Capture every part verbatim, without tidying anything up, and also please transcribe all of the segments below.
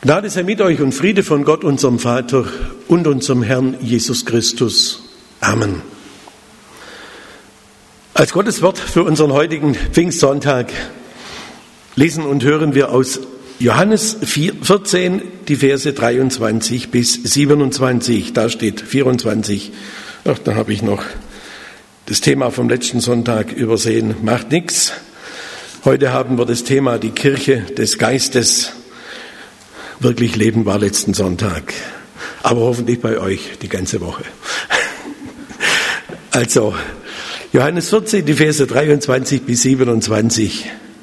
Gnade sei mit euch und Friede von Gott, unserem Vater und unserem Herrn Jesus Christus. Amen. Als Gottes Wort für unseren heutigen Pfingstsonntag lesen und hören wir aus Johannes vierzehn, die Verse dreiundzwanzig bis siebenundzwanzig. Da steht vierundzwanzig. Ach, da habe ich noch das Thema vom letzten Sonntag übersehen. Macht nichts. Heute haben wir das Thema die Kirche des Geistes. Wirklich Leben war letzten Sonntag, aber hoffentlich bei euch die ganze Woche. Also, Johannes vierzehn, die Verse dreiundzwanzig bis siebenundzwanzig.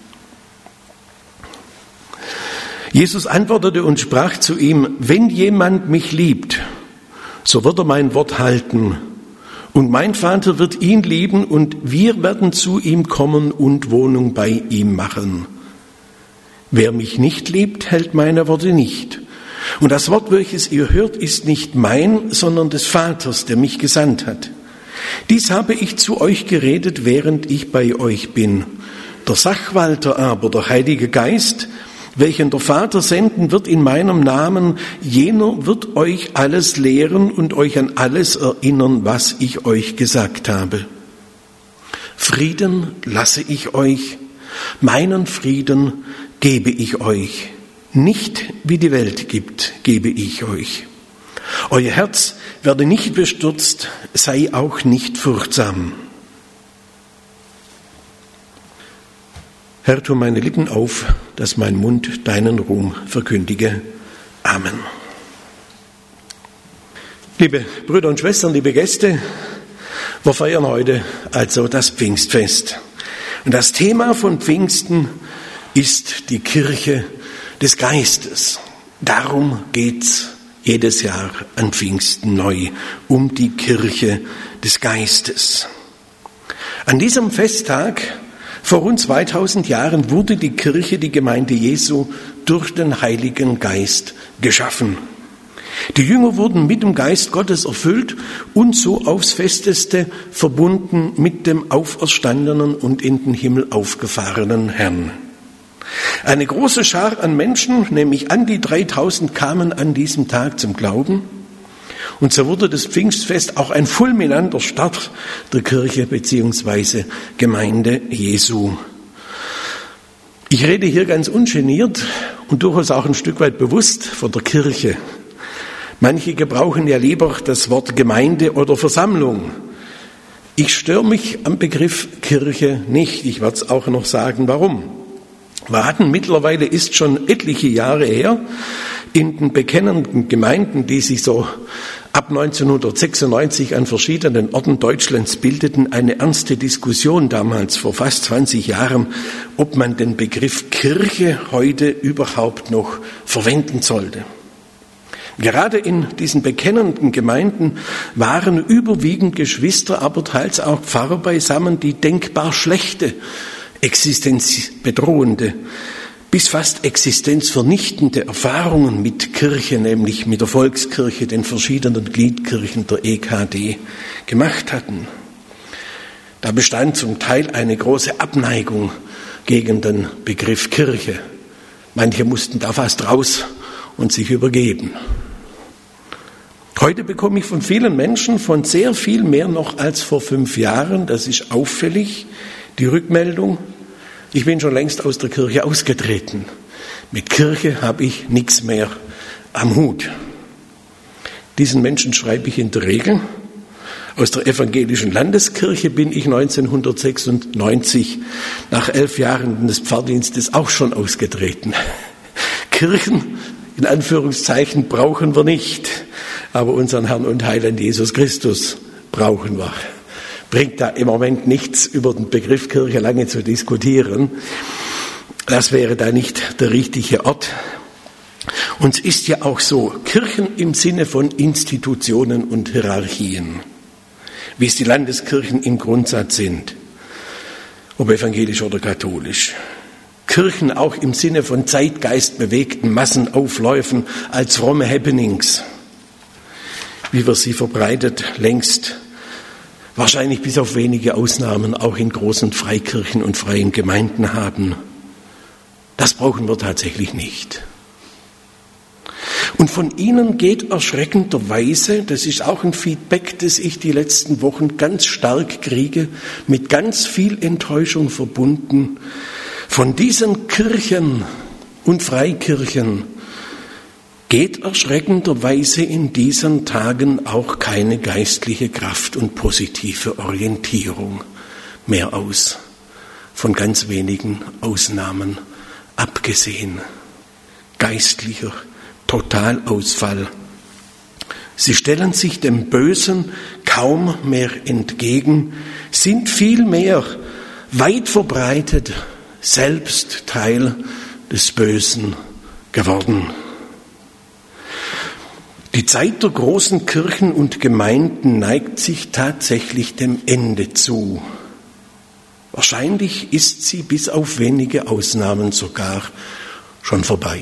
Jesus antwortete und sprach zu ihm: Wenn jemand mich liebt, so wird er mein Wort halten, und mein Vater wird ihn lieben, und wir werden zu ihm kommen und Wohnung bei ihm machen. Wer mich nicht liebt, hält meine Worte nicht. Und das Wort, welches ihr hört, ist nicht mein, sondern des Vaters, der mich gesandt hat. Dies habe ich zu euch geredet, während ich bei euch bin. Der Sachwalter aber, der Heilige Geist, welchen der Vater senden wird in meinem Namen, jener wird euch alles lehren und euch an alles erinnern, was ich euch gesagt habe. Frieden lasse ich euch, meinen Frieden gebe ich euch. Nicht wie die Welt gibt, gebe ich euch. Euer Herz werde nicht bestürzt, sei auch nicht furchtsam. Herr, tu meine Lippen auf, dass mein Mund deinen Ruhm verkündige. Amen. Liebe Brüder und Schwestern, liebe Gäste, wir feiern heute also das Pfingstfest. Und das Thema von Pfingsten ist die Kirche des Geistes. Darum geht's jedes Jahr an Pfingsten neu, um die Kirche des Geistes. An diesem Festtag vor rund zweitausend Jahren wurde die Kirche, die Gemeinde Jesu, durch den Heiligen Geist geschaffen. Die Jünger wurden mit dem Geist Gottes erfüllt und so aufs Festeste verbunden mit dem auferstandenen und in den Himmel aufgefahrenen Herrn. Eine große Schar an Menschen, nämlich an die dreitausend, kamen an diesem Tag zum Glauben. Und so wurde das Pfingstfest auch ein fulminanter Start der Kirche bzw. Gemeinde Jesu. Ich rede hier ganz ungeniert und durchaus auch ein Stück weit bewusst von der Kirche. Manche gebrauchen ja lieber das Wort Gemeinde oder Versammlung. Ich störe mich am Begriff Kirche nicht. Ich werde es auch noch sagen, warum. Wir hatten mittlerweile, ist schon etliche Jahre her, in den bekennenden Gemeinden, die sich so ab neunzehnhundertsechsundneunzig an verschiedenen Orten Deutschlands bildeten, eine ernste Diskussion damals vor fast zwanzig Jahren, ob man den Begriff Kirche heute überhaupt noch verwenden sollte. Gerade in diesen bekennenden Gemeinden waren überwiegend Geschwister, aber teils auch Pfarrer beisammen, die denkbar schlechte, existenzbedrohende, bis fast existenzvernichtende Erfahrungen mit Kirche, nämlich mit der Volkskirche, den verschiedenen Gliedkirchen der E K D, gemacht hatten. Da bestand zum Teil eine große Abneigung gegen den Begriff Kirche. Manche mussten da fast raus und sich übergeben. Heute bekomme ich von vielen Menschen, von sehr viel mehr noch als vor fünf Jahren, das ist auffällig, die Rückmeldung: Ich bin schon längst aus der Kirche ausgetreten. Mit Kirche habe ich nichts mehr am Hut. Diesen Menschen schreibe ich in der Regel: Aus der evangelischen Landeskirche bin ich neunzehnhundertsechsundneunzig nach elf Jahren des Pfarrdienstes auch schon ausgetreten. Kirchen, in Anführungszeichen, brauchen wir nicht, aber unseren Herrn und Heiland Jesus Christus brauchen wir. Bringt da im Moment nichts, über den Begriff Kirche lange zu diskutieren. Das wäre da nicht der richtige Ort. Und es ist ja auch so, Kirchen im Sinne von Institutionen und Hierarchien, wie es die Landeskirchen im Grundsatz sind, ob evangelisch oder katholisch. Kirchen auch im Sinne von zeitgeistbewegten Massenaufläufen als fromme Happenings, wie wir sie verbreitet längst, wahrscheinlich bis auf wenige Ausnahmen, auch in großen Freikirchen und freien Gemeinden haben. Das brauchen wir tatsächlich nicht. Und von ihnen geht erschreckenderweise, das ist auch ein Feedback, das ich die letzten Wochen ganz stark kriege, mit ganz viel Enttäuschung verbunden, von diesen Kirchen und Freikirchen geht erschreckenderweise in diesen Tagen auch keine geistliche Kraft und positive Orientierung mehr aus, von ganz wenigen Ausnahmen abgesehen. Geistlicher Totalausfall. Sie stellen sich dem Bösen kaum mehr entgegen, sind vielmehr weit verbreitet selbst Teil des Bösen geworden. Die Zeit der großen Kirchen und Gemeinden neigt sich tatsächlich dem Ende zu. Wahrscheinlich ist sie bis auf wenige Ausnahmen sogar schon vorbei.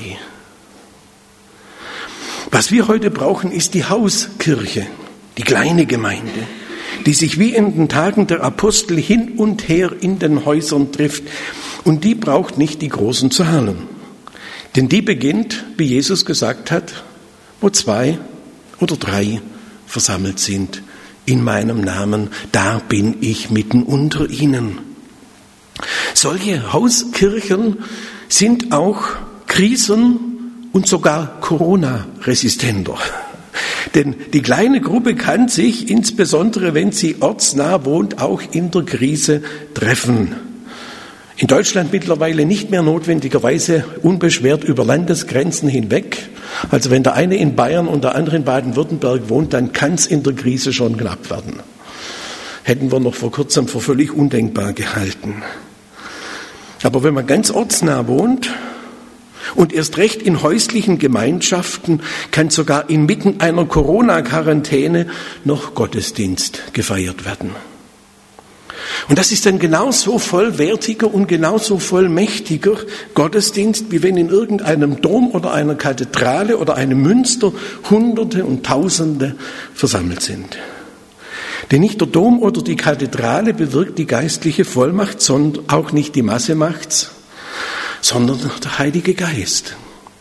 Was wir heute brauchen, ist die Hauskirche, die kleine Gemeinde, die sich wie in den Tagen der Apostel hin und her in den Häusern trifft. Und die braucht nicht die großen Zahlen. Denn die beginnt, wie Jesus gesagt hat, wo zwei oder drei versammelt sind in meinem Namen, da bin ich mitten unter ihnen. Solche Hauskirchen sind auch krisen- und sogar Corona-resistenter. Denn die kleine Gruppe kann sich, insbesondere wenn sie ortsnah wohnt, auch in der Krise treffen. In Deutschland mittlerweile nicht mehr notwendigerweise unbeschwert über Landesgrenzen hinweg. Also wenn der eine in Bayern und der andere in Baden-Württemberg wohnt, dann kann es in der Krise schon knapp werden. Hätten wir noch vor kurzem für völlig undenkbar gehalten. Aber wenn man ganz ortsnah wohnt und erst recht in häuslichen Gemeinschaften, kann sogar inmitten einer Corona-Quarantäne noch Gottesdienst gefeiert werden. Und das ist ein genauso vollwertiger und genauso vollmächtiger Gottesdienst, wie wenn in irgendeinem Dom oder einer Kathedrale oder einem Münster Hunderte und Tausende versammelt sind. Denn nicht der Dom oder die Kathedrale bewirkt die geistliche Vollmacht, sondern auch nicht die Masse macht's, sondern der Heilige Geist.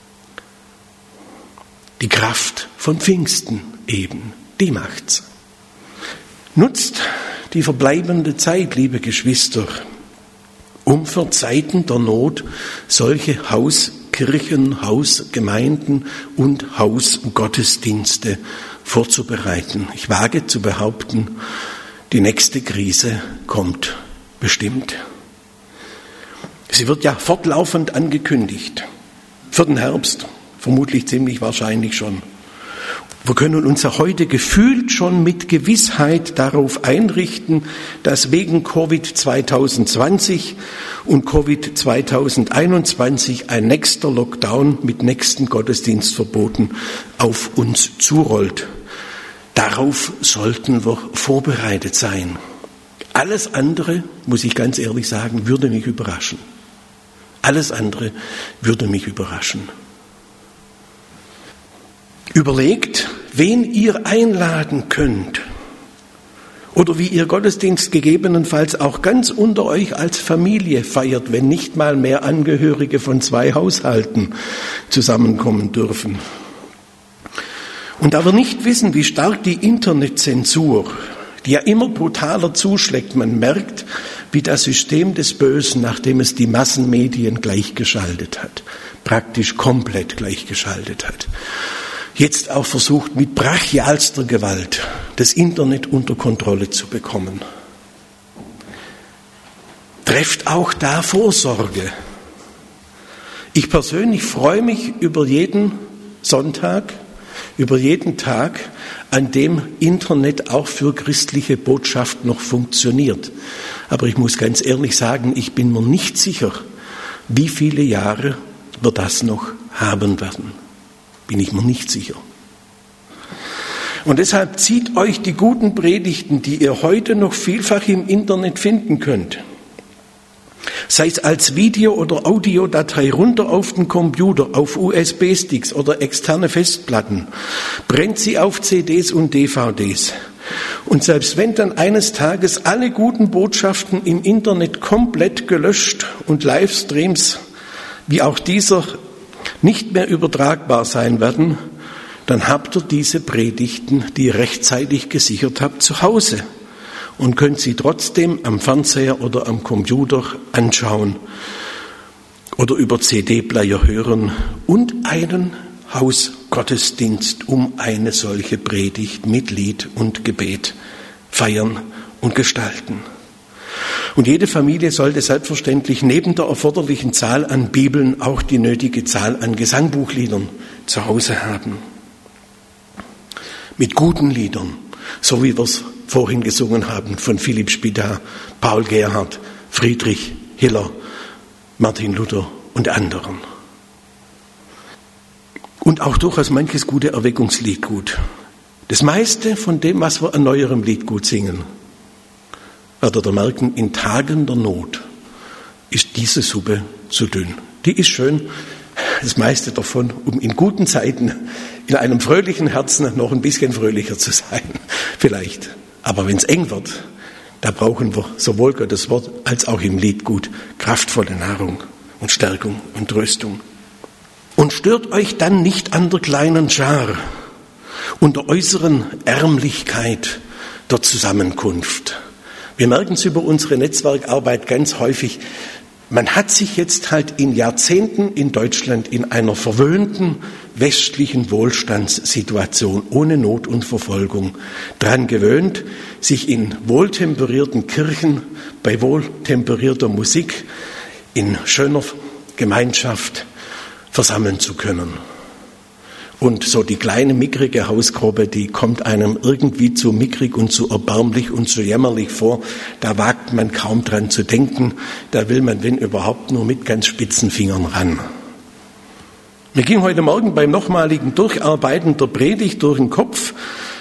Die Kraft von Pfingsten eben, die macht's. Nutzt die verbleibende Zeit, liebe Geschwister, um für Zeiten der Not solche Hauskirchen, Hausgemeinden und Hausgottesdienste vorzubereiten. Ich wage zu behaupten, die nächste Krise kommt bestimmt. Sie wird ja fortlaufend angekündigt. Für den Herbst, vermutlich ziemlich wahrscheinlich schon. Wir können uns ja heute gefühlt schon mit Gewissheit darauf einrichten, dass wegen Covid zwanzig zwanzig und Covid zwanzig einundzwanzig ein nächster Lockdown mit nächsten Gottesdienstverboten auf uns zurollt. Darauf sollten wir vorbereitet sein. Alles andere, muss ich ganz ehrlich sagen, würde mich überraschen. Alles andere würde mich überraschen. Überlegt, wen ihr einladen könnt oder wie ihr Gottesdienst gegebenenfalls auch ganz unter euch als Familie feiert, wenn nicht mal mehr Angehörige von zwei Haushalten zusammenkommen dürfen. Und da wir nicht wissen, wie stark die Internetzensur, die ja immer brutaler zuschlägt, man merkt, wie das System des Bösen, nachdem es die Massenmedien gleichgeschaltet hat, praktisch komplett gleichgeschaltet hat, jetzt auch versucht, mit brachialster Gewalt das Internet unter Kontrolle zu bekommen. Trefft auch da Vorsorge. Ich persönlich freue mich über jeden Sonntag, über jeden Tag, an dem Internet auch für christliche Botschaft noch funktioniert. Aber ich muss ganz ehrlich sagen, ich bin mir nicht sicher, wie viele Jahre wir das noch haben werden. Bin ich mir nicht sicher. Und deshalb zieht euch die guten Predigten, die ihr heute noch vielfach im Internet finden könnt, sei es als Video- oder Audiodatei runter auf den Computer, auf U S B-Sticks oder externe Festplatten, brennt sie auf C Ds und D V Ds. Und selbst wenn dann eines Tages alle guten Botschaften im Internet komplett gelöscht und Livestreams, wie auch dieser nicht mehr übertragbar sein werden, dann habt ihr diese Predigten, die ihr rechtzeitig gesichert habt, zu Hause und könnt sie trotzdem am Fernseher oder am Computer anschauen oder über C D-Player hören und einen Hausgottesdienst um eine solche Predigt mit Lied und Gebet feiern und gestalten. Und jede Familie sollte selbstverständlich neben der erforderlichen Zahl an Bibeln auch die nötige Zahl an Gesangbuchliedern zu Hause haben. Mit guten Liedern, so wie wir es vorhin gesungen haben von Philipp Spitta, Paul Gerhardt, Friedrich Hiller, Martin Luther und anderen. Und auch durchaus manches gute Erweckungsliedgut. Das meiste von dem, was wir an neuerem Liedgut singen, werdet ihr merken, in Tagen der Not ist diese Suppe zu dünn. Die ist schön, das meiste davon, um in guten Zeiten in einem fröhlichen Herzen noch ein bisschen fröhlicher zu sein, vielleicht. Aber wenn es eng wird, da brauchen wir sowohl Gottes Wort als auch im Liedgut kraftvolle Nahrung und Stärkung und Tröstung. Und stört euch dann nicht an der kleinen Schar und der äußeren Ärmlichkeit der Zusammenkunft. Wir merken es über unsere Netzwerkarbeit ganz häufig. Man hat sich jetzt halt in Jahrzehnten in Deutschland in einer verwöhnten westlichen Wohlstandssituation ohne Not und Verfolgung dran gewöhnt, sich in wohltemperierten Kirchen, bei wohltemperierter Musik, in schöner Gemeinschaft versammeln zu können. Und so die kleine, mickrige Hausgruppe, die kommt einem irgendwie zu mickrig und zu erbärmlich und zu jämmerlich vor. Da wagt man kaum dran zu denken. Da will man, wenn überhaupt, nur mit ganz spitzen Fingern ran. Mir ging heute Morgen beim nochmaligen Durcharbeiten der Predigt durch den Kopf.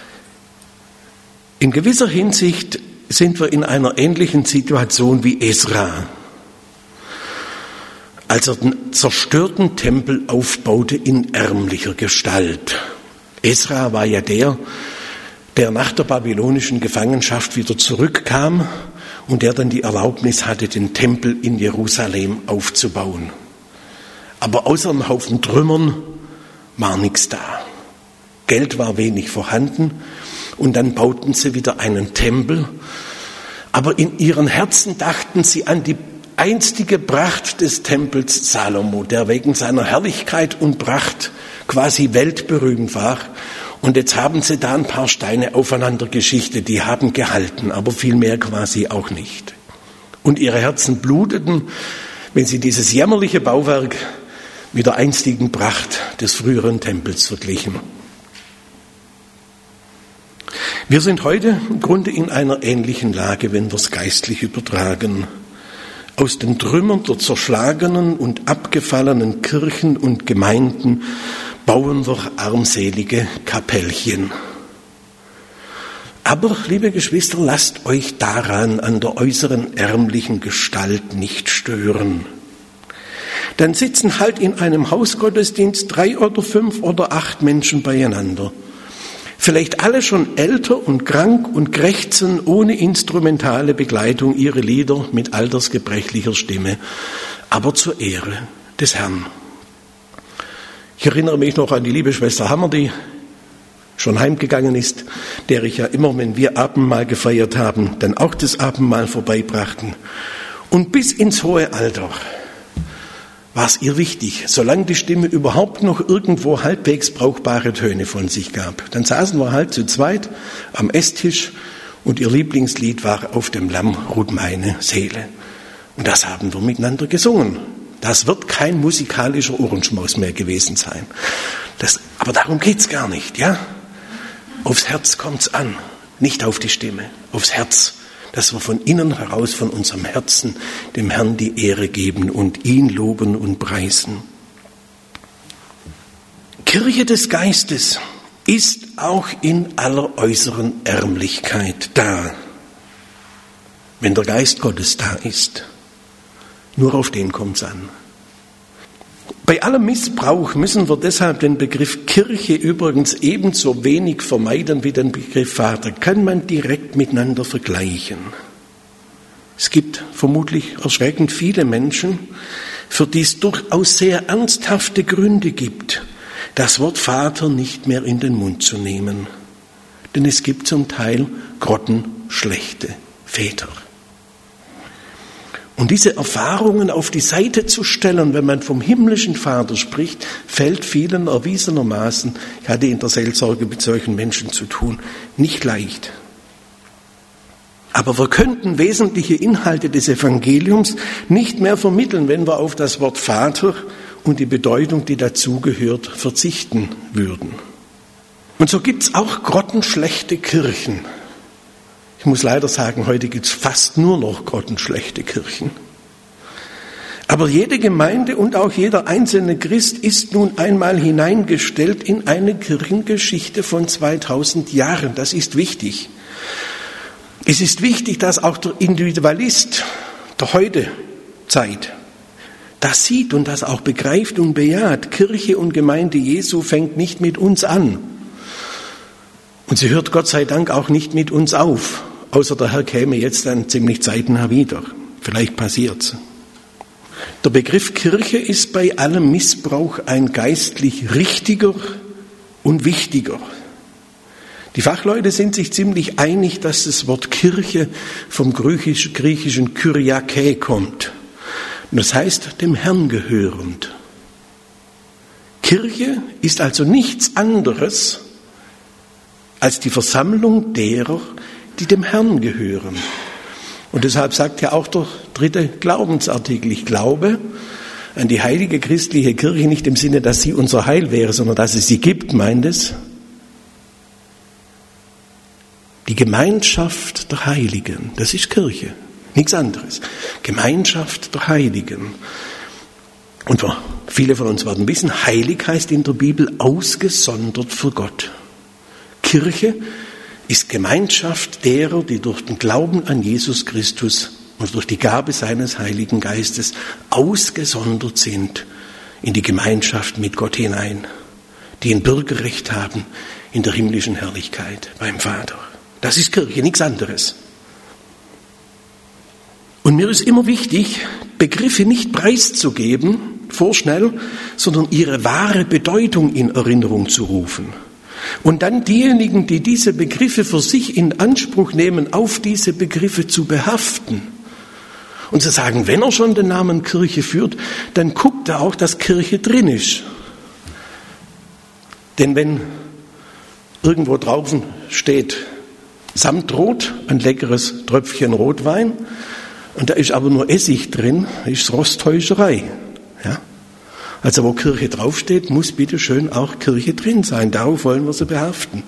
In gewisser Hinsicht sind wir in einer ähnlichen Situation wie Esra, als er den zerstörten Tempel aufbaute in ärmlicher Gestalt. Esra war ja der, der nach der babylonischen Gefangenschaft wieder zurückkam und der dann die Erlaubnis hatte, den Tempel in Jerusalem aufzubauen. Aber außer einem Haufen Trümmern war nichts da. Geld war wenig vorhanden und dann bauten sie wieder einen Tempel. Aber in ihren Herzen dachten sie an die einstige Pracht des Tempels Salomo, der wegen seiner Herrlichkeit und Pracht quasi weltberühmt war. Und jetzt haben sie da ein paar Steine aufeinander geschichtet, die haben gehalten, aber viel mehr quasi auch nicht. Und ihre Herzen bluteten, wenn sie dieses jämmerliche Bauwerk mit der einstigen Pracht des früheren Tempels verglichen. Wir sind heute im Grunde in einer ähnlichen Lage, wenn wir es geistlich übertragen. Aus den Trümmern der zerschlagenen und abgefallenen Kirchen und Gemeinden bauen wir armselige Kapellchen. Aber, liebe Geschwister, lasst euch daran an der äußeren ärmlichen Gestalt nicht stören. Dann sitzen halt in einem Hausgottesdienst drei oder fünf oder acht Menschen beieinander. Vielleicht alle schon älter und krank und krächzen ohne instrumentale Begleitung ihre Lieder mit altersgebrechlicher Stimme, aber zur Ehre des Herrn. Ich erinnere mich noch an die liebe Schwester Hammer, die schon heimgegangen ist, der ich ja immer, wenn wir Abendmahl gefeiert haben, dann auch das Abendmahl vorbeibrachten. Und bis ins hohe Alter war es ihr wichtig, solange die Stimme überhaupt noch irgendwo halbwegs brauchbare Töne von sich gab. Dann saßen wir halt zu zweit am Esstisch und ihr Lieblingslied war Auf dem Lamm ruht meine Seele. Und das haben wir miteinander gesungen. Das wird kein musikalischer Ohrenschmaus mehr gewesen sein. Das, aber darum geht's gar nicht, ja? Aufs Herz kommt's an, nicht auf die Stimme, aufs Herz. Dass wir von innen heraus, von unserem Herzen, dem Herrn die Ehre geben und ihn loben und preisen. Kirche des Geistes ist auch in aller äußeren Ärmlichkeit da, wenn der Geist Gottes da ist. Nur auf den kommt's an. Bei allem Missbrauch müssen wir deshalb den Begriff Kirche übrigens ebenso wenig vermeiden wie den Begriff Vater. Kann man direkt miteinander vergleichen. Es gibt vermutlich erschreckend viele Menschen, für die es durchaus sehr ernsthafte Gründe gibt, das Wort Vater nicht mehr in den Mund zu nehmen. Denn es gibt zum Teil grottenschlechte Väter. Und diese Erfahrungen auf die Seite zu stellen, wenn man vom himmlischen Vater spricht, fällt vielen erwiesenermaßen, ich hatte in der Seelsorge mit solchen Menschen zu tun, nicht leicht. Aber wir könnten wesentliche Inhalte des Evangeliums nicht mehr vermitteln, wenn wir auf das Wort Vater und die Bedeutung, die dazugehört, verzichten würden. Und so gibt es auch grottenschlechte Kirchen. Ich muss leider sagen, heute gibt es fast nur noch grottenschlechte Kirchen. Aber jede Gemeinde und auch jeder einzelne Christ ist nun einmal hineingestellt in eine Kirchengeschichte von zweitausend Jahren. Das ist wichtig. Es ist wichtig, dass auch der Individualist der Heutezeit das sieht und das auch begreift und bejaht. Kirche und Gemeinde Jesu fängt nicht mit uns an. Und sie hört Gott sei Dank auch nicht mit uns auf. Außer der Herr käme jetzt dann ziemlich zeitnah wieder. Vielleicht passiert's. Der Begriff Kirche ist bei allem Missbrauch ein geistlich richtiger und wichtiger. Die Fachleute sind sich ziemlich einig, dass das Wort Kirche vom griechischen Kyriake kommt. Und das heißt, dem Herrn gehörend. Kirche ist also nichts anderes als die Versammlung derer, die dem Herrn gehören. Und deshalb sagt ja auch der dritte Glaubensartikel, ich glaube an die heilige christliche Kirche, nicht im Sinne, dass sie unser Heil wäre, sondern dass es sie gibt, meint es. Die Gemeinschaft der Heiligen, das ist Kirche, nichts anderes. Gemeinschaft der Heiligen. Und viele von uns werden wissen, heilig heißt in der Bibel ausgesondert für Gott. Kirche ist Gemeinschaft derer, die durch den Glauben an Jesus Christus und durch die Gabe seines Heiligen Geistes ausgesondert sind in die Gemeinschaft mit Gott hinein, die ein Bürgerrecht haben in der himmlischen Herrlichkeit beim Vater. Das ist Kirche, nichts anderes. Und mir ist immer wichtig, Begriffe nicht preiszugeben, vorschnell, sondern ihre wahre Bedeutung in Erinnerung zu rufen. Und dann diejenigen, die diese Begriffe für sich in Anspruch nehmen, auf diese Begriffe zu behaften. Und zu sagen, wenn er schon den Namen Kirche führt, dann guckt er auch, dass Kirche drin ist. Denn wenn irgendwo draußen steht Samtrot, ein leckeres Tröpfchen Rotwein, und da ist aber nur Essig drin, ist es Rosttäuscherei. Ja? Also wo Kirche draufsteht, muss bitte schön auch Kirche drin sein. Darauf wollen wir sie behaften.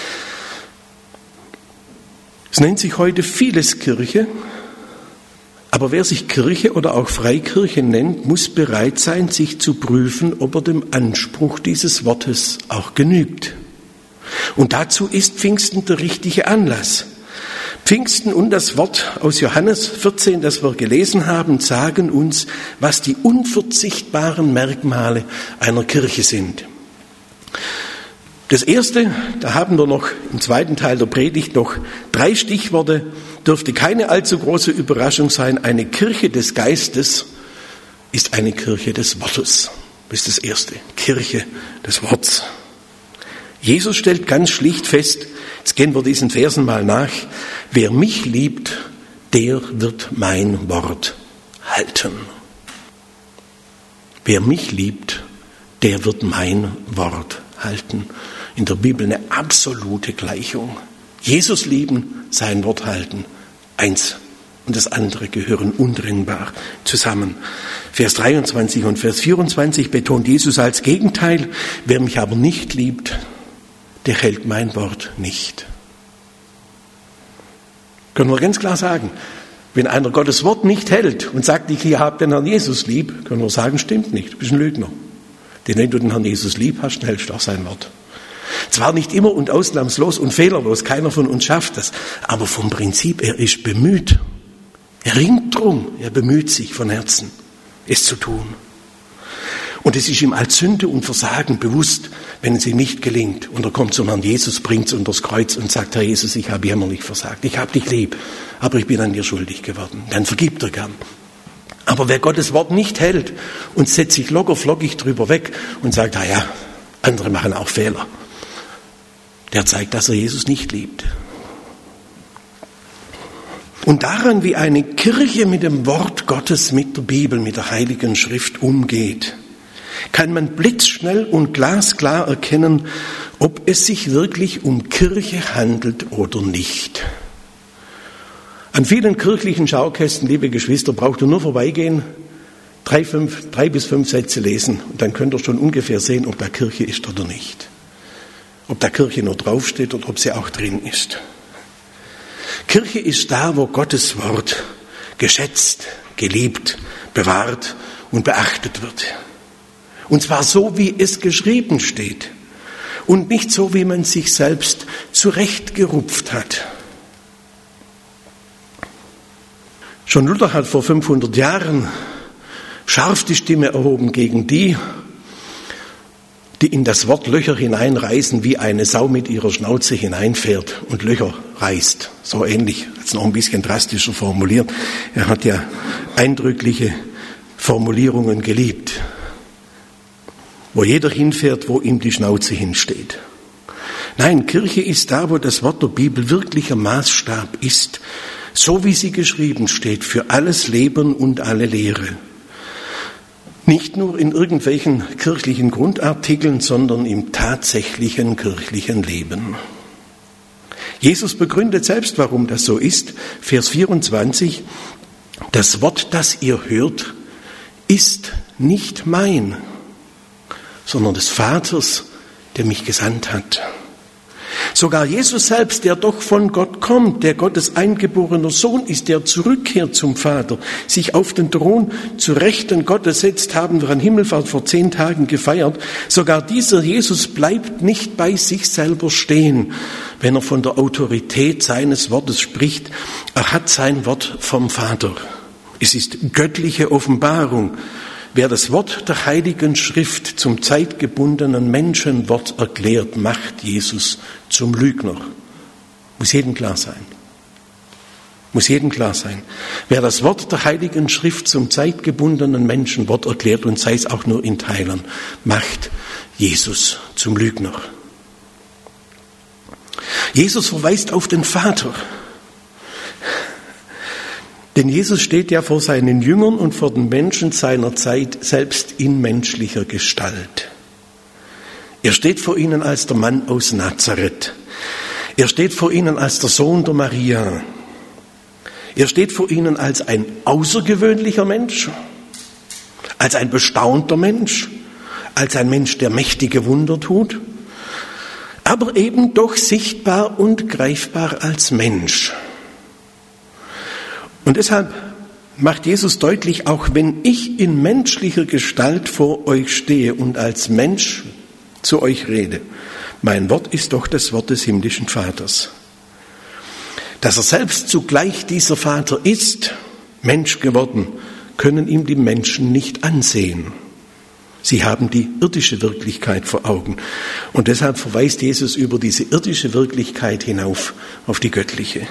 Es nennt sich heute vieles Kirche, aber wer sich Kirche oder auch Freikirche nennt, muss bereit sein, sich zu prüfen, ob er dem Anspruch dieses Wortes auch genügt. Und dazu ist Pfingsten der richtige Anlass. Pfingsten und das Wort aus Johannes vierzehn, das wir gelesen haben, sagen uns, was die unverzichtbaren Merkmale einer Kirche sind. Das erste, da haben wir noch im zweiten Teil der Predigt noch drei Stichworte, dürfte keine allzu große Überraschung sein. Eine Kirche des Geistes ist eine Kirche des Wortes. Das ist das erste, Kirche des Wortes. Jesus stellt ganz schlicht fest, jetzt gehen wir diesen Versen mal nach, wer mich liebt, der wird mein Wort halten. Wer mich liebt, der wird mein Wort halten. In der Bibel eine absolute Gleichung. Jesus lieben, sein Wort halten. Eins und das andere gehören untrennbar zusammen. Vers dreiundzwanzig und Vers vierundzwanzig betont Jesus als Gegenteil, wer mich aber nicht liebt, der hält mein Wort nicht. Können wir ganz klar sagen, wenn einer Gottes Wort nicht hält und sagt, ich habe den Herrn Jesus lieb, können wir sagen, stimmt nicht, du bist ein Lügner. Denn wenn du den Herrn Jesus lieb hast, dann hältst du auch sein Wort. Zwar nicht immer und ausnahmslos und fehlerlos, keiner von uns schafft das, aber vom Prinzip, er ist bemüht. Er ringt drum, er bemüht sich von Herzen, es zu tun. Und es ist ihm als Sünde und Versagen bewusst, wenn es ihm nicht gelingt. Und er kommt zum Herrn Jesus, bringt es unter das Kreuz und sagt, Herr Jesus, ich habe jämmerlich versagt. Ich habe dich lieb, aber ich bin an dir schuldig geworden. Dann vergibt er gern. Aber wer Gottes Wort nicht hält und setzt sich locker flockig drüber weg und sagt, na ja, andere machen auch Fehler, der zeigt, dass er Jesus nicht liebt. Und daran, wie eine Kirche mit dem Wort Gottes, mit der Bibel, mit der Heiligen Schrift umgeht, kann man blitzschnell und glasklar erkennen, ob es sich wirklich um Kirche handelt oder nicht. An vielen kirchlichen Schaukästen, liebe Geschwister, braucht ihr nur vorbeigehen, drei, fünf, drei bis fünf Sätze lesen und dann könnt ihr schon ungefähr sehen, ob da Kirche ist oder nicht. Ob da Kirche nur draufsteht oder ob sie auch drin ist. Kirche ist da, wo Gottes Wort geschätzt, geliebt, bewahrt und beachtet wird. Und zwar so, wie es geschrieben steht und nicht so, wie man sich selbst zurechtgerupft hat. Schon Luther hat vor fünfhundert Jahren scharf die Stimme erhoben gegen die, die in das Wort Löcher hineinreißen, wie eine Sau mit ihrer Schnauze hineinfährt und Löcher reißt. So ähnlich, jetzt noch ein bisschen drastischer formuliert. Er hat ja eindrückliche Formulierungen geliebt, wo jeder hinfährt, wo ihm die Schnauze hinsteht. Nein, Kirche ist da, wo das Wort der Bibel wirklicher Maßstab ist, so wie sie geschrieben steht, für alles Leben und alle Lehre. Nicht nur in irgendwelchen kirchlichen Grundartikeln, sondern im tatsächlichen kirchlichen Leben. Jesus begründet selbst, warum das so ist. Vers vierundzwanzig, das Wort, das ihr hört, ist nicht mein, sondern des Vaters, der mich gesandt hat. Sogar Jesus selbst, der doch von Gott kommt, der Gottes eingeborener Sohn ist, der zurückkehrt zum Vater, sich auf den Thron zu Rechten Gottes setzt, haben wir an Himmelfahrt vor zehn Tagen gefeiert. Sogar dieser Jesus bleibt nicht bei sich selber stehen, wenn er von der Autorität seines Wortes spricht. Er hat sein Wort vom Vater. Es ist göttliche Offenbarung. Wer das Wort der Heiligen Schrift zum zeitgebundenen Menschenwort erklärt, macht Jesus zum Lügner. Muss jedem klar sein. Muss jedem klar sein. Wer das Wort der Heiligen Schrift zum zeitgebundenen Menschenwort erklärt, und sei es auch nur in Teilen, macht Jesus zum Lügner. Jesus verweist auf den Vater. Denn Jesus steht ja vor seinen Jüngern und vor den Menschen seiner Zeit selbst in menschlicher Gestalt. Er steht vor ihnen als der Mann aus Nazareth. Er steht vor ihnen als der Sohn der Maria. Er steht vor ihnen als ein außergewöhnlicher Mensch, als ein bestaunter Mensch, als ein Mensch, der mächtige Wunder tut, aber eben doch sichtbar und greifbar als Mensch. Und deshalb macht Jesus deutlich, auch wenn ich in menschlicher Gestalt vor euch stehe und als Mensch zu euch rede, mein Wort ist doch das Wort des himmlischen Vaters. Dass er selbst zugleich dieser Vater ist, Mensch geworden, können ihm die Menschen nicht ansehen. Sie haben die irdische Wirklichkeit vor Augen. Und deshalb verweist Jesus über diese irdische Wirklichkeit hinauf auf die göttliche.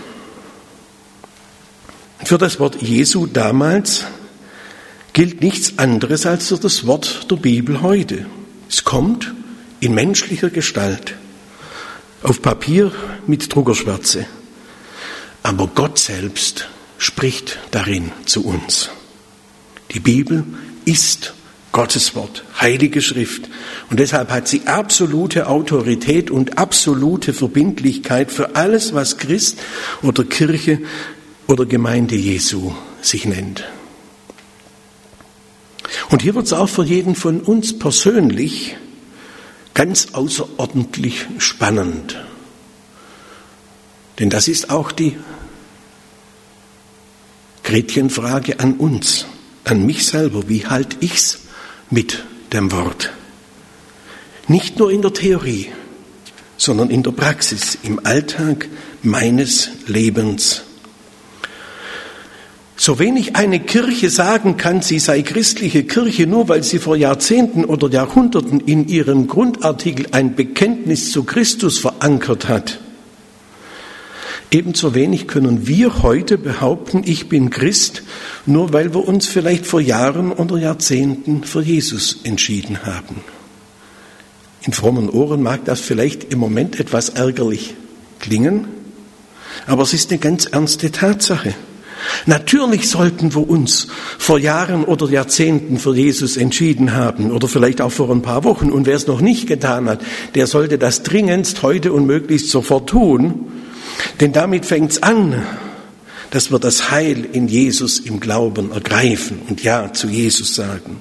Für das Wort Jesu damals gilt nichts anderes als für das Wort der Bibel heute. Es kommt in menschlicher Gestalt, auf Papier mit Druckerschwärze. Aber Gott selbst spricht darin zu uns. Die Bibel ist Gottes Wort, Heilige Schrift. Und deshalb hat sie absolute Autorität und absolute Verbindlichkeit für alles, was Christ oder Kirche oder Gemeinde Jesu sich nennt. Und hier wird es auch für jeden von uns persönlich ganz außerordentlich spannend. Denn das ist auch die Gretchenfrage an uns, an mich selber. Wie halte ich's mit dem Wort? Nicht nur in der Theorie, sondern in der Praxis, im Alltag meines Lebens. So wenig eine Kirche sagen kann, sie sei christliche Kirche, nur weil sie vor Jahrzehnten oder Jahrhunderten in ihrem Grundartikel ein Bekenntnis zu Christus verankert hat. Ebenso wenig können wir heute behaupten, ich bin Christ, nur weil wir uns vielleicht vor Jahren oder Jahrzehnten für Jesus entschieden haben. In frommen Ohren mag das vielleicht im Moment etwas ärgerlich klingen, aber es ist eine ganz ernste Tatsache. Natürlich sollten wir uns vor Jahren oder Jahrzehnten für Jesus entschieden haben oder vielleicht auch vor ein paar Wochen. Und wer es noch nicht getan hat, der sollte das dringendst heute und möglichst sofort tun. Denn damit fängt es an, dass wir das Heil in Jesus im Glauben ergreifen und Ja zu Jesus sagen.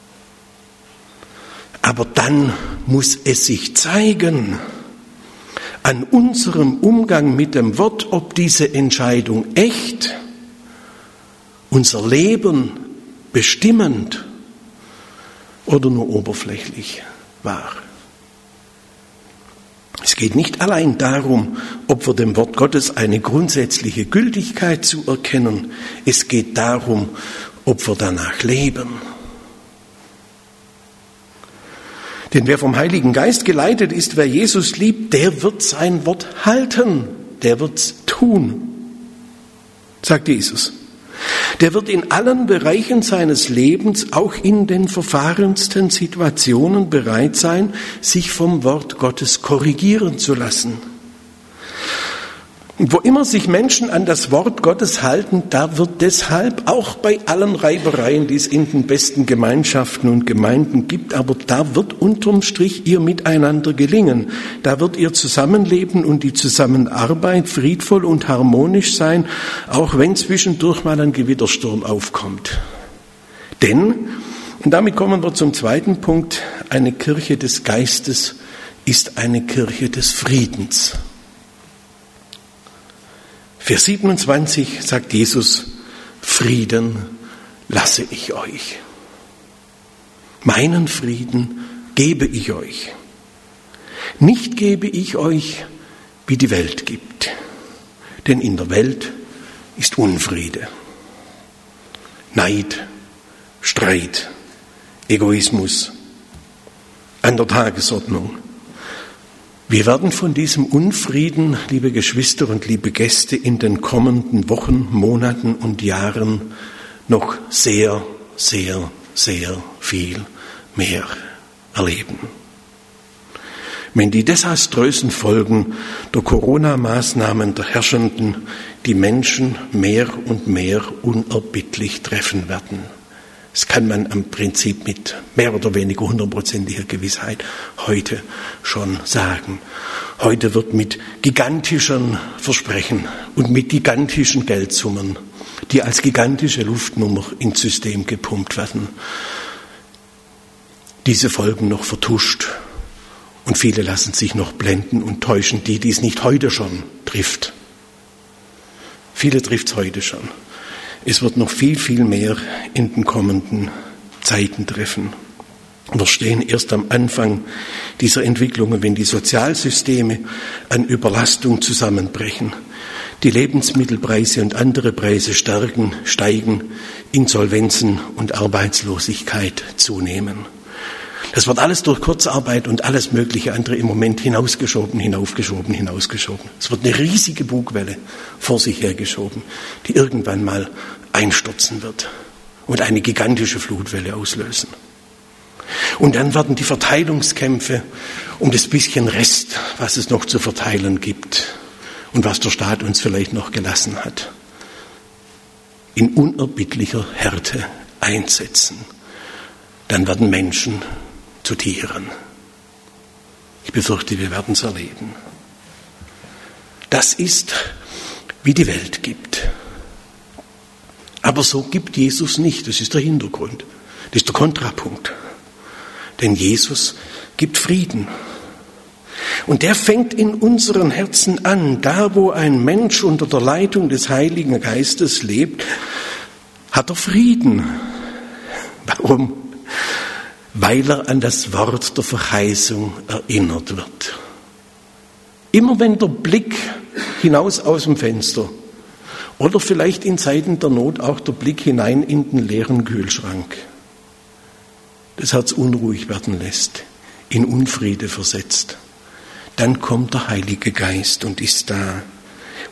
Aber dann muss es sich zeigen, an unserem Umgang mit dem Wort, ob diese Entscheidung echt, unser Leben bestimmend oder nur oberflächlich war. Es geht nicht allein darum, ob wir dem Wort Gottes eine grundsätzliche Gültigkeit zuerkennen. Es geht darum, ob wir danach leben. Denn wer vom Heiligen Geist geleitet ist, wer Jesus liebt, der wird sein Wort halten, der wird's tun, sagt Jesus. Der wird in allen Bereichen seines Lebens, auch in den verfahrensten Situationen bereit sein, sich vom Wort Gottes korrigieren zu lassen. Und wo immer sich Menschen an das Wort Gottes halten, da wird deshalb auch bei allen Reibereien, die es in den besten Gemeinschaften und Gemeinden gibt, aber da wird unterm Strich ihr Miteinander gelingen. Da wird ihr Zusammenleben und die Zusammenarbeit friedvoll und harmonisch sein, auch wenn zwischendurch mal ein Gewittersturm aufkommt. Denn, und damit kommen wir zum zweiten Punkt, eine Kirche des Geistes ist eine Kirche des Friedens. Vers siebenundzwanzig sagt Jesus, Frieden lasse ich euch. Meinen Frieden gebe ich euch. Nicht gebe ich euch, wie die Welt gibt. Denn in der Welt ist Unfriede, Neid, Streit, Egoismus an der Tagesordnung. Wir werden von diesem Unfrieden, liebe Geschwister und liebe Gäste, in den kommenden Wochen, Monaten und Jahren noch sehr, sehr, sehr viel mehr erleben. Wenn die desaströsen Folgen der Corona-Maßnahmen der Herrschenden die Menschen mehr und mehr unerbittlich treffen werden. Das kann man am Prinzip mit mehr oder weniger hundertprozentiger Gewissheit heute schon sagen. Heute wird mit gigantischen Versprechen und mit gigantischen Geldsummen, die als gigantische Luftnummer ins System gepumpt werden, diese Folgen noch vertuscht. Und viele lassen sich noch blenden und täuschen, die, die es nicht heute schon trifft. Viele trifft es heute schon. Es wird noch viel, viel mehr in den kommenden Zeiten treffen. Wir stehen erst am Anfang dieser Entwicklungen, wenn die Sozialsysteme an Überlastung zusammenbrechen, die Lebensmittelpreise und andere Preise stärken, steigen, Insolvenzen und Arbeitslosigkeit zunehmen. Das wird alles durch Kurzarbeit und alles mögliche andere im Moment hinausgeschoben, hinaufgeschoben, hinausgeschoben. Es wird eine riesige Bugwelle vor sich hergeschoben, die irgendwann mal einstürzen wird und eine gigantische Flutwelle auslösen. Und dann werden die Verteilungskämpfe um das bisschen Rest, was es noch zu verteilen gibt und was der Staat uns vielleicht noch gelassen hat, in unerbittlicher Härte einsetzen. Dann werden Menschen zu Tieren. Ich befürchte, wir werden es erleben. Das ist, wie die Welt gibt. Aber so gibt Jesus nicht. Das ist der Hintergrund. Das ist der Kontrapunkt. Denn Jesus gibt Frieden. Und der fängt in unseren Herzen an. Da, wo ein Mensch unter der Leitung des Heiligen Geistes lebt, hat er Frieden. Warum? Weil er an das Wort der Verheißung erinnert wird. Immer wenn der Blick hinaus aus dem Fenster oder vielleicht in Zeiten der Not auch der Blick hinein in den leeren Kühlschrank das Herz unruhig werden lässt, in Unfriede versetzt, dann kommt der Heilige Geist und ist da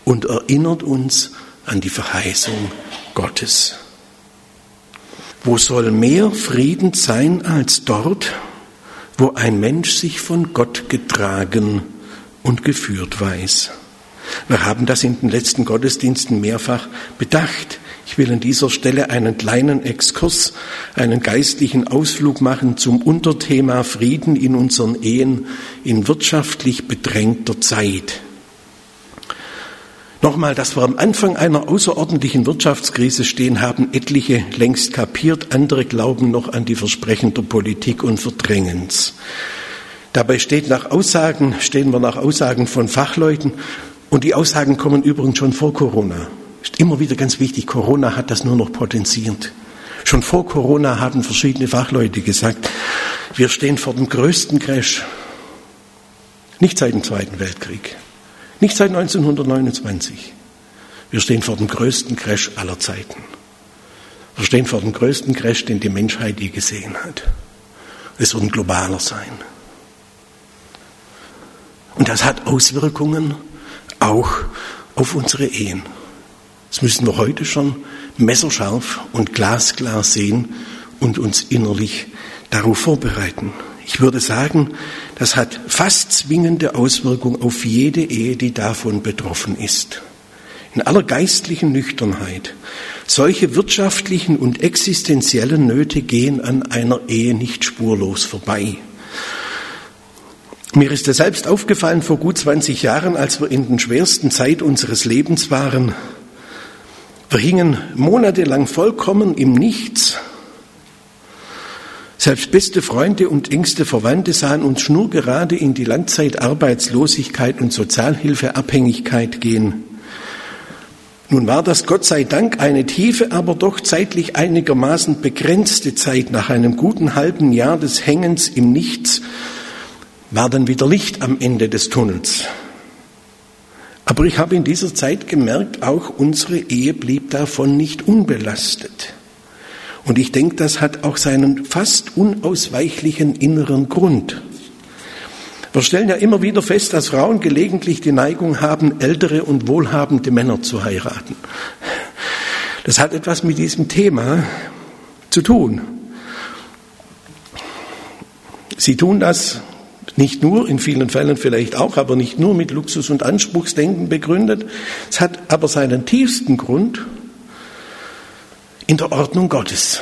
und erinnert uns an die Verheißung Gottes. Wo soll mehr Frieden sein als dort, wo ein Mensch sich von Gott getragen und geführt weiß? Wir haben das in den letzten Gottesdiensten mehrfach bedacht. Ich will an dieser Stelle einen kleinen Exkurs, einen geistlichen Ausflug machen zum Unterthema Frieden in unseren Ehen in wirtschaftlich bedrängter Zeit. Nochmal, dass wir am Anfang einer außerordentlichen Wirtschaftskrise stehen, haben etliche längst kapiert, andere glauben noch an die Versprechen der Politik und verdrängen's. Dabei steht nach Aussagen, stehen wir nach Aussagen von Fachleuten, und die Aussagen kommen übrigens schon vor Corona. Ist immer wieder ganz wichtig, Corona hat das nur noch potenziert. Schon vor Corona haben verschiedene Fachleute gesagt, wir stehen vor dem größten Crash. Nicht seit dem Zweiten Weltkrieg, nicht seit neunzehnhundertneunundzwanzig. Wir stehen vor dem größten Crash aller Zeiten. Wir stehen vor dem größten Crash, den die Menschheit je gesehen hat. Es wird ein globaler sein. Und das hat Auswirkungen auch auf unsere Ehen. Das müssen wir heute schon messerscharf und glasklar sehen und uns innerlich darauf vorbereiten. Ich würde sagen, das hat fast zwingende Auswirkungen auf jede Ehe, die davon betroffen ist. In aller geistlichen Nüchternheit. Solche wirtschaftlichen und existenziellen Nöte gehen an einer Ehe nicht spurlos vorbei. Mir ist es selbst aufgefallen vor gut zwanzig Jahren, als wir in der schwersten Zeit unseres Lebens waren. Wir hingen monatelang vollkommen im Nichts. Selbst beste Freunde und engste Verwandte sahen uns schnurgerade in die Langzeitarbeitslosigkeit und Sozialhilfeabhängigkeit gehen. Nun war das Gott sei Dank eine tiefe, aber doch zeitlich einigermaßen begrenzte Zeit. Nach einem guten halben Jahr des Hängens im Nichts war dann wieder Licht am Ende des Tunnels. Aber ich habe in dieser Zeit gemerkt, auch unsere Ehe blieb davon nicht unbelastet. Und ich denke, das hat auch seinen fast unausweichlichen inneren Grund. Wir stellen ja immer wieder fest, dass Frauen gelegentlich die Neigung haben, ältere und wohlhabende Männer zu heiraten. Das hat etwas mit diesem Thema zu tun. Sie tun das nicht nur, in vielen Fällen vielleicht auch, aber nicht nur mit Luxus- und Anspruchsdenken begründet. Es hat aber seinen tiefsten Grund in der Ordnung Gottes.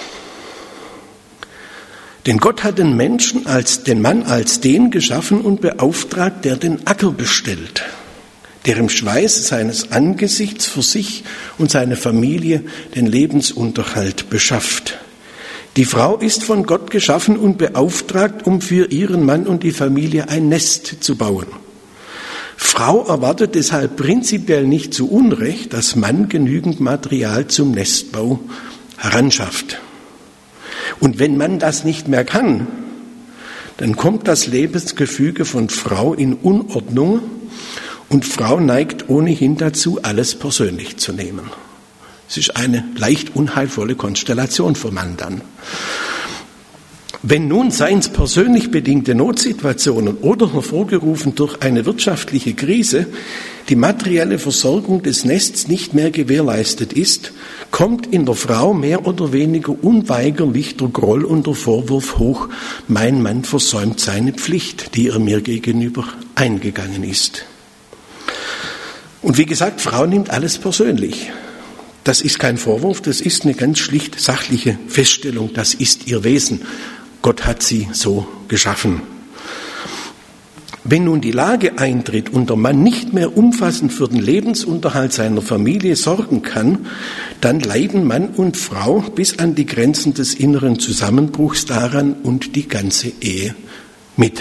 Denn Gott hat den Menschen als, den Mann als den geschaffen und beauftragt, der den Acker bestellt, der im Schweiß seines Angesichts für sich und seine Familie den Lebensunterhalt beschafft. Die Frau ist von Gott geschaffen und beauftragt, um für ihren Mann und die Familie ein Nest zu bauen. Frau erwartet deshalb prinzipiell nicht zu Unrecht, dass Mann genügend Material zum Nestbau heranschafft. Und wenn man das nicht mehr kann, dann kommt das Lebensgefüge von Frau in Unordnung und Frau neigt ohnehin dazu, alles persönlich zu nehmen. Es ist eine leicht unheilvolle Konstellation für Mann dann. Wenn nun seins persönlich bedingte Notsituationen oder hervorgerufen durch eine wirtschaftliche Krise die materielle Versorgung des Nests nicht mehr gewährleistet ist, kommt in der Frau mehr oder weniger unweigerlich der Groll und der Vorwurf hoch, mein Mann versäumt seine Pflicht, die er mir gegenüber eingegangen ist. Und wie gesagt, Frau nimmt alles persönlich. Das ist kein Vorwurf, das ist eine ganz schlicht sachliche Feststellung, das ist ihr Wesen. Gott hat sie so geschaffen. Wenn nun die Lage eintritt und der Mann nicht mehr umfassend für den Lebensunterhalt seiner Familie sorgen kann, dann leiden Mann und Frau bis an die Grenzen des inneren Zusammenbruchs daran und die ganze Ehe mit.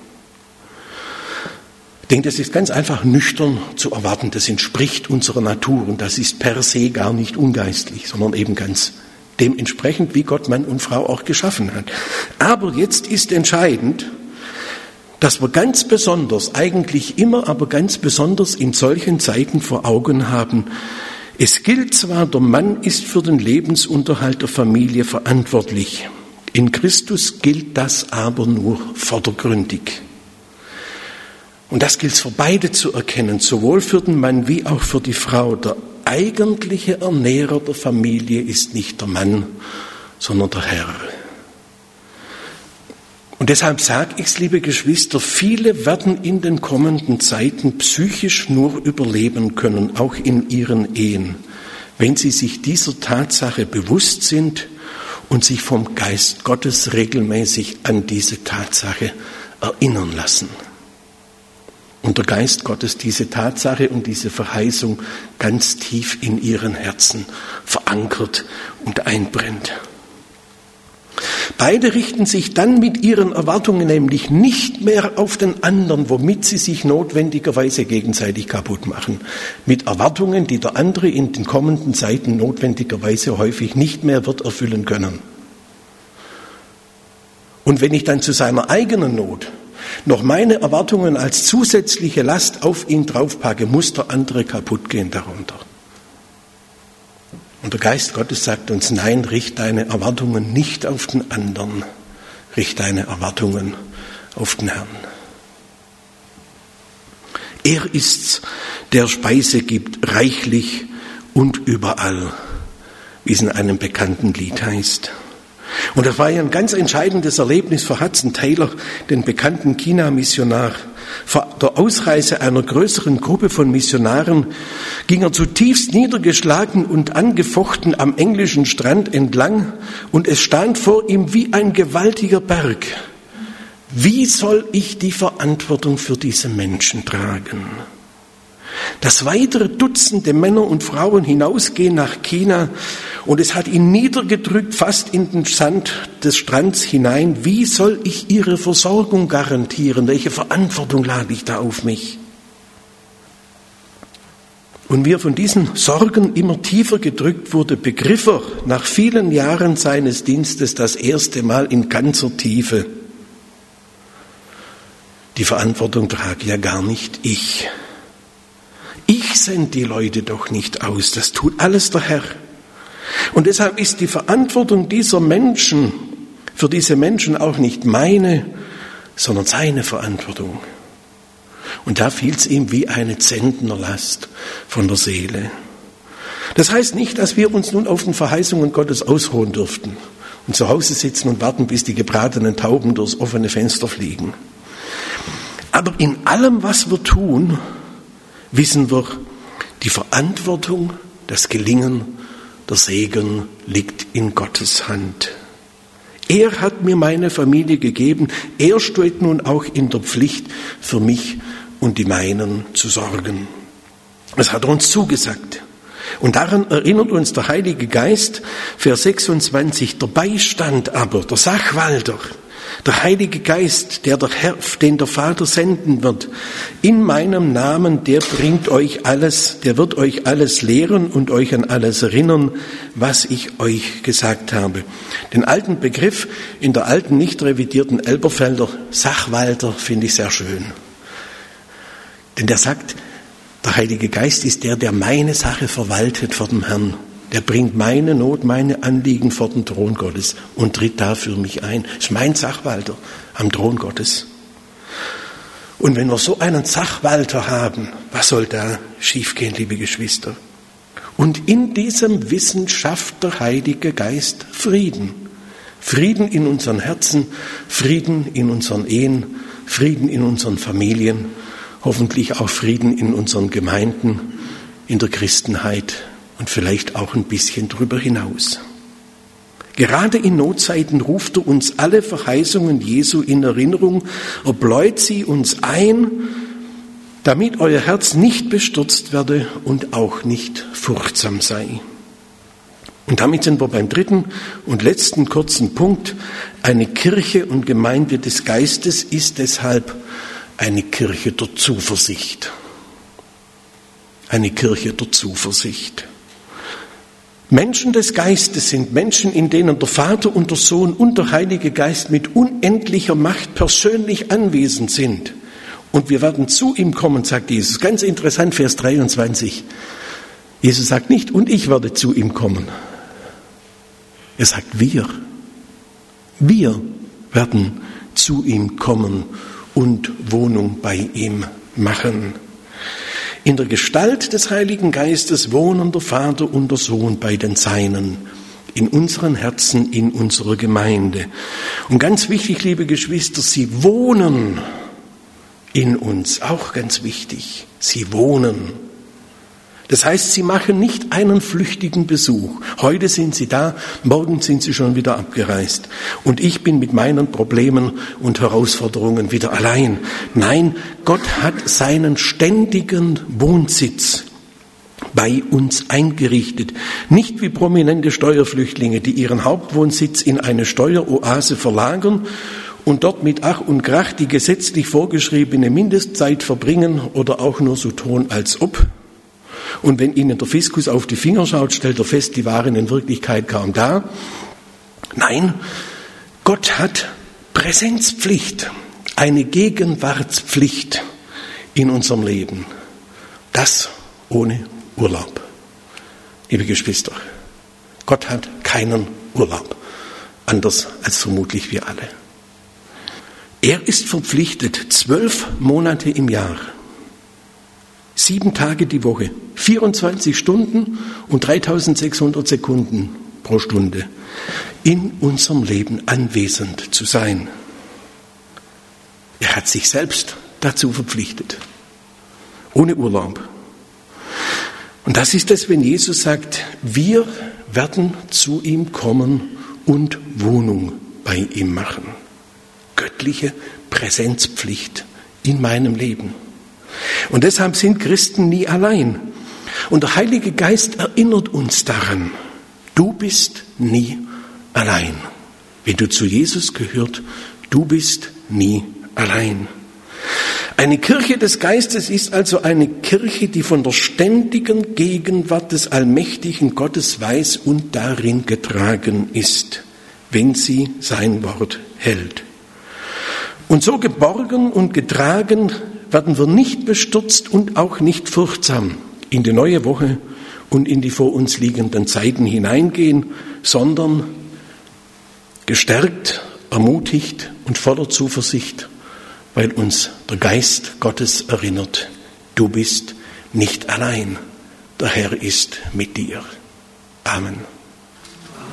Ich denke, das ist ganz einfach nüchtern zu erwarten. Das entspricht unserer Natur und das ist per se gar nicht ungeistlich, sondern eben ganz dementsprechend, wie Gott Mann und Frau auch geschaffen hat. Aber jetzt ist entscheidend, dass wir ganz besonders, eigentlich immer, aber ganz besonders in solchen Zeiten vor Augen haben, es gilt zwar, der Mann ist für den Lebensunterhalt der Familie verantwortlich. In Christus gilt das aber nur vordergründig. Und das gilt es für beide zu erkennen, sowohl für den Mann wie auch für die Frau. Der eigentliche Ernährer der Familie ist nicht der Mann, sondern der Herr. Und deshalb sage ich es, liebe Geschwister, viele werden in den kommenden Zeiten psychisch nur überleben können, auch in ihren Ehen, wenn sie sich dieser Tatsache bewusst sind und sich vom Geist Gottes regelmäßig an diese Tatsache erinnern lassen. Und der Geist Gottes diese Tatsache und diese Verheißung ganz tief in ihren Herzen verankert und einbrennt. Beide richten sich dann mit ihren Erwartungen nämlich nicht mehr auf den anderen, womit sie sich notwendigerweise gegenseitig kaputt machen. Mit Erwartungen, die der andere in den kommenden Zeiten notwendigerweise häufig nicht mehr wird erfüllen können. Und wenn ich dann zu seiner eigenen Not noch meine Erwartungen als zusätzliche Last auf ihn draufpacke, muss der andere kaputt gehen darunter. Und der Geist Gottes sagt uns, nein, richte deine Erwartungen nicht auf den anderen, richte deine Erwartungen auf den Herrn. Er ist's, der Speise gibt, reichlich und überall, wie es in einem bekannten Lied heißt. Und das war ja ein ganz entscheidendes Erlebnis für Hudson Taylor, den bekannten China-Missionar. Vor der Ausreise einer größeren Gruppe von Missionaren ging er zutiefst niedergeschlagen und angefochten am englischen Strand entlang und es stand vor ihm wie ein gewaltiger Berg. Wie soll ich die Verantwortung für diese Menschen tragen? Dass weitere Dutzende Männer und Frauen hinausgehen nach China und es hat ihn niedergedrückt, fast in den Sand des Strands hinein. Wie soll ich ihre Versorgung garantieren? Welche Verantwortung lade ich da auf mich? Und wie er von diesen Sorgen immer tiefer gedrückt wurde, begriff er nach vielen Jahren seines Dienstes das erste Mal in ganzer Tiefe: Die Verantwortung trage ja gar nicht ich. Ich sende die Leute doch nicht aus, das tut alles der Herr. Und deshalb ist die Verantwortung dieser Menschen, für diese Menschen auch nicht meine, sondern seine Verantwortung. Und da fiel es ihm wie eine Zentnerlast von der Seele. Das heißt nicht, dass wir uns nun auf den Verheißungen Gottes ausruhen dürften und zu Hause sitzen und warten, bis die gebratenen Tauben durchs offene Fenster fliegen. Aber in allem, was wir tun, wissen wir, die Verantwortung, das Gelingen, der Segen liegt in Gottes Hand. Er hat mir meine Familie gegeben, er steht nun auch in der Pflicht, für mich und die meinen zu sorgen. Das hat er uns zugesagt. Und daran erinnert uns der Heilige Geist, Vers sechsundzwanzig, der Beistand aber, der Sachwalter, der Heilige Geist, der der Herr, den der Vater senden wird, in meinem Namen, der bringt euch alles, der wird euch alles lehren und euch an alles erinnern, was ich euch gesagt habe. Den alten Begriff in der alten, nicht revidierten Elberfelder Sachwalter finde ich sehr schön. Denn der sagt, der Heilige Geist ist der, der meine Sache verwaltet vor dem Herrn. Der bringt meine Not, meine Anliegen vor den Thron Gottes und tritt da für mich ein. Das ist mein Sachwalter am Thron Gottes. Und wenn wir so einen Sachwalter haben, was soll da schiefgehen, liebe Geschwister? Und in diesem Wissen schafft der Heilige Geist Frieden. Frieden in unseren Herzen, Frieden in unseren Ehen, Frieden in unseren Familien, hoffentlich auch Frieden in unseren Gemeinden, in der Christenheit und vielleicht auch ein bisschen darüber hinaus. Gerade in Notzeiten ruft er uns alle Verheißungen Jesu in Erinnerung, er bläut sie uns ein, damit euer Herz nicht bestürzt werde und auch nicht furchtsam sei. Und damit sind wir beim dritten und letzten kurzen Punkt. Eine Kirche und Gemeinde des Geistes ist deshalb eine Kirche der Zuversicht. Eine Kirche der Zuversicht. Menschen des Geistes sind Menschen, in denen der Vater und der Sohn und der Heilige Geist mit unendlicher Macht persönlich anwesend sind. Und wir werden zu ihm kommen, sagt Jesus. Ganz interessant, Vers dreiundzwanzig. Jesus sagt nicht, und ich werde zu ihm kommen. Er sagt, wir. Wir werden zu ihm kommen und Wohnung bei ihm machen. In der Gestalt des Heiligen Geistes wohnen der Vater und der Sohn bei den Seinen, in unseren Herzen, in unserer Gemeinde. Und ganz wichtig, liebe Geschwister, sie wohnen in uns, auch ganz wichtig, sie wohnen. Das heißt, sie machen nicht einen flüchtigen Besuch. Heute sind sie da, morgen sind sie schon wieder abgereist. Und ich bin mit meinen Problemen und Herausforderungen wieder allein. Nein, Gott hat seinen ständigen Wohnsitz bei uns eingerichtet. Nicht wie prominente Steuerflüchtlinge, die ihren Hauptwohnsitz in eine Steueroase verlagern und dort mit Ach und Krach die gesetzlich vorgeschriebene Mindestzeit verbringen oder auch nur so tun, als ob. Und wenn ihnen der Fiskus auf die Finger schaut, stellt er fest, die waren in Wirklichkeit kaum da. Nein, Gott hat Präsenzpflicht, eine Gegenwartspflicht in unserem Leben. Das ohne Urlaub. Liebe Geschwister, Gott hat keinen Urlaub, anders als vermutlich wir alle. Er ist verpflichtet, zwölf Monate im Jahr, sieben Tage die Woche, vierundzwanzig Stunden und dreitausendsechshundert Sekunden pro Stunde in unserem Leben anwesend zu sein. Er hat sich selbst dazu verpflichtet, ohne Urlaub. Und das ist es, wenn Jesus sagt, wir werden zu ihm kommen und Wohnung bei ihm machen. Göttliche Präsenzpflicht in meinem Leben. Und deshalb sind Christen nie allein. Und der Heilige Geist erinnert uns daran, du bist nie allein. Wenn du zu Jesus gehört, du bist nie allein. Eine Kirche des Geistes ist also eine Kirche, die von der ständigen Gegenwart des allmächtigen Gottes weiß und darin getragen ist, wenn sie sein Wort hält. Und so geborgen und getragen werden wir nicht bestürzt und auch nicht furchtsam in die neue Woche und in die vor uns liegenden Zeiten hineingehen, sondern gestärkt, ermutigt und voller Zuversicht, weil uns der Geist Gottes erinnert, du bist nicht allein, der Herr ist mit dir. Amen.